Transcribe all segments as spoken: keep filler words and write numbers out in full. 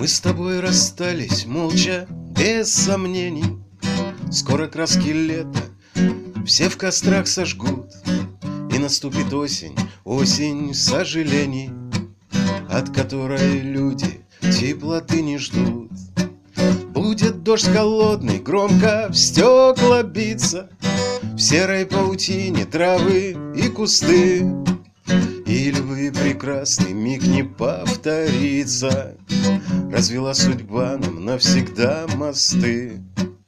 Мы с тобой расстались молча, без сомнений. Скоро краски лета все в кострах сожгут, и наступит осень, осень сожалений, от которой люди теплоты не ждут. Будет дождь холодный, громко в стекла биться, в серой паутине травы и кусты, и любви прекрасный миг не повторится. Развела судьба нам навсегда мосты.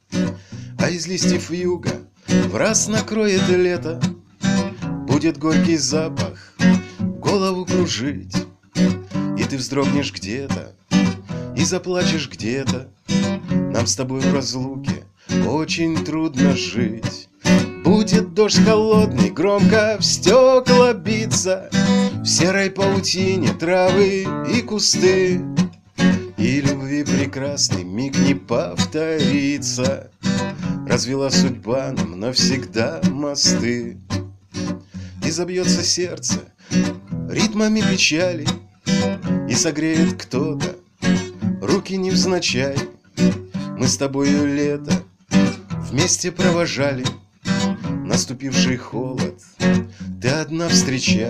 А из листьев юга враз накроет лето, будет горький запах голову кружить, и ты вздрогнешь где-то и заплачешь где-то. Нам с тобой в разлуке очень трудно жить. Будет дождь холодный, громко в стекла биться, в серой паутине травы и кусты, и любви прекрасный миг не повторится. Развела судьба нам навсегда мосты. И забьется сердце ритмами печали, и согреет кто-то руки невзначай. Мы с тобою лето вместе провожали, наступивший холод ты одна встречай.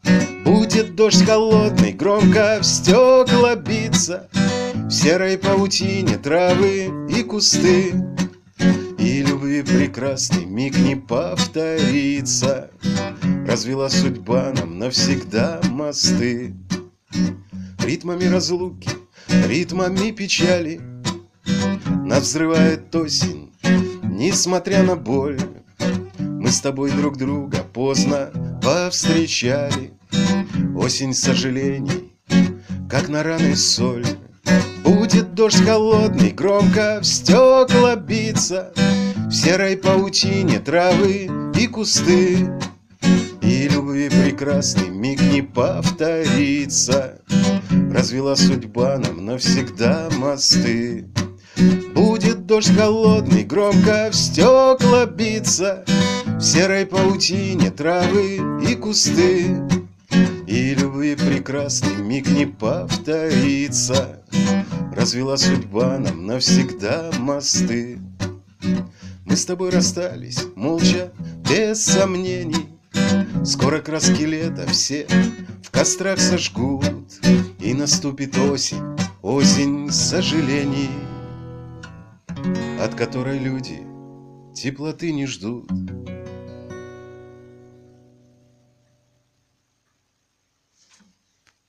Будет дождь холодный, громко в стекла биться, в серой паутине травы и кусты, и любви прекрасный миг не повторится. Развела судьба нам навсегда мосты. Ритмами разлуки, ритмами печали нас взрывает осень, несмотря на боль. Мы с тобой друг друга поздно повстречали. Осень сожалений, как на раны соль. Будет дождь холодный, громко в стекла биться, в серой паутине травы и кусты, и любви прекрасный миг не повторится. Развела судьба нам навсегда мосты. Будет дождь холодный, громко в стекла биться, в серой паутине травы и кусты, и любви прекрасный миг не повторится. Развела судьба нам навсегда мосты. Мы с тобой расстались молча, без сомнений. Скоро краски лета все в кострах сожгут, и наступит осень, осень сожалений, от которой люди теплоты не ждут.